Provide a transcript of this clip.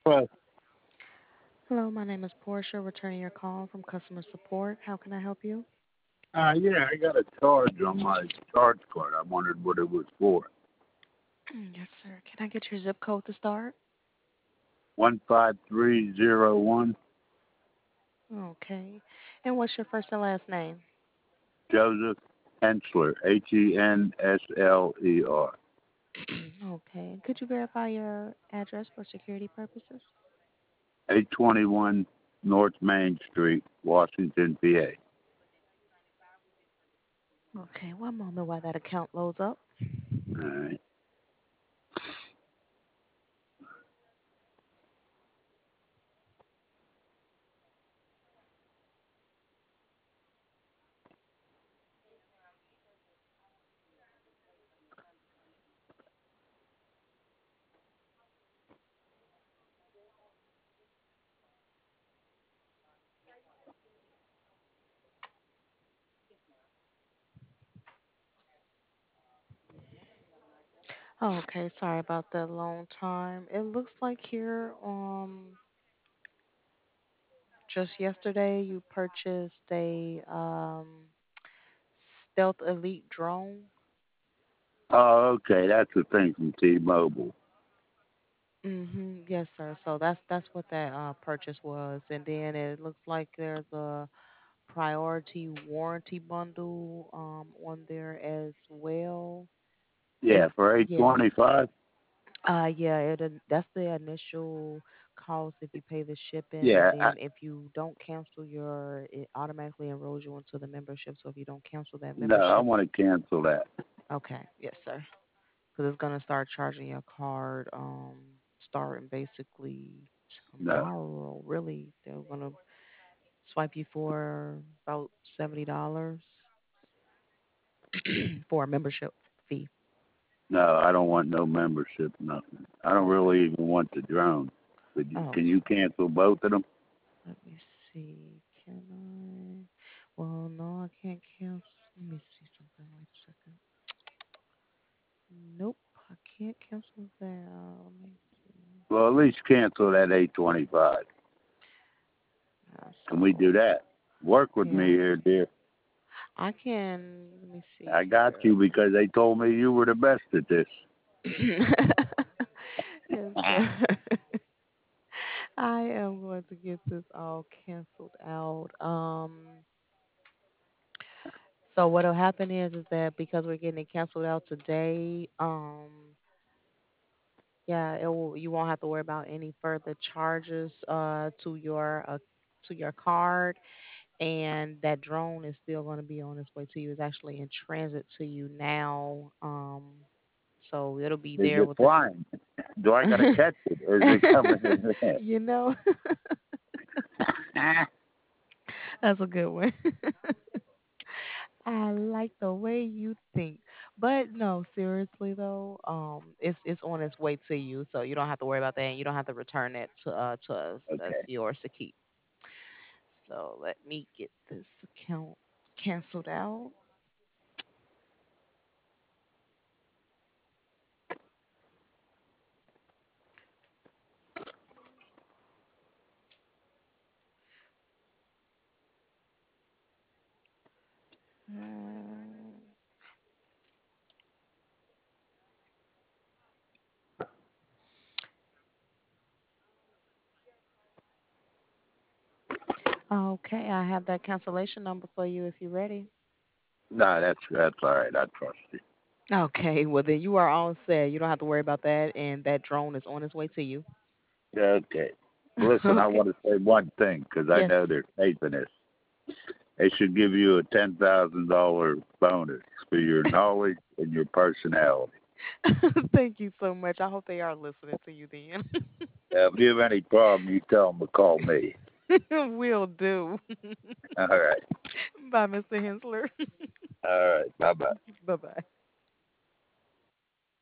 Well, Hello, my name is Portia, returning your call from customer support. How can I help you? yeah, I got a charge on my charge card. I wondered what it was for. Yes, sir. Can I get your zip code to start? 15301 Okay. And what's your first and last name? Joseph Hensler, Hensler. Okay. Could you verify your address for security purposes? 821 North Main Street, Washington, PA. Okay, one moment while that account loads up. All right. Okay, sorry about that long time. It looks like here, just yesterday you purchased a Stealth Elite drone. Oh, okay. That's the thing from T-Mobile. Yes, sir. So that's what that purchase was, and then it looks like there's a priority warranty bundle on there as well. Yeah, If for yeah, 825. yeah, that's the initial cost if you pay the shipping, and Yeah, then if you don't cancel it automatically enrolls you into the membership. So if you don't cancel that no, I membership, want to cancel that. okay, yes, sir, because it's gonna start charging your card starting basically No, tomorrow. Really, they're gonna swipe you for about $70 for a membership fee. no, I don't want no membership, nothing. I don't Okay. really even want the drone. Oh, Can you cancel both of them? let me see. Can I? Well, no, I can't cancel. Let me see something. Wait a second. Nope, I can't cancel that. Let me see. Well, at least cancel that 825. Can we So, do that? Work with me yeah, here, dear. I can. Let me see I got here. you because they told me you were the best at this. Yes, sir. I am going to get this all canceled out. So what'll happen is that because we're getting it canceled out today, yeah, you won't have to worry about any further charges to your card, and that drone is still going to be on its way to you. It's actually in transit to you now. So it'll be Is there it within. flying? Do I got to catch it or is it coming in there? You know, that's a good one. I like the way you think. But no, seriously though, it's on its way to you, so you don't have to worry about that and you don't have to return it to us. That's Okay. yours to keep. So let me get this account canceled out. Mm, Okay, I have that cancellation number for you if you're ready. No, that's all right. I trust you. Okay, well then you are all set. You don't have to worry about that, and that drone is on its way to you. Okay. Listen, I Okay. want to say one thing because I know Yes. they're taping this. They should give you a $10,000 bonus for your knowledge and your personality. Thank you so much. I hope they are listening to you then. If you have any problem, you tell them to call me. Will do. All right. Bye, Mr. Hensler. All right. Bye bye. Bye bye.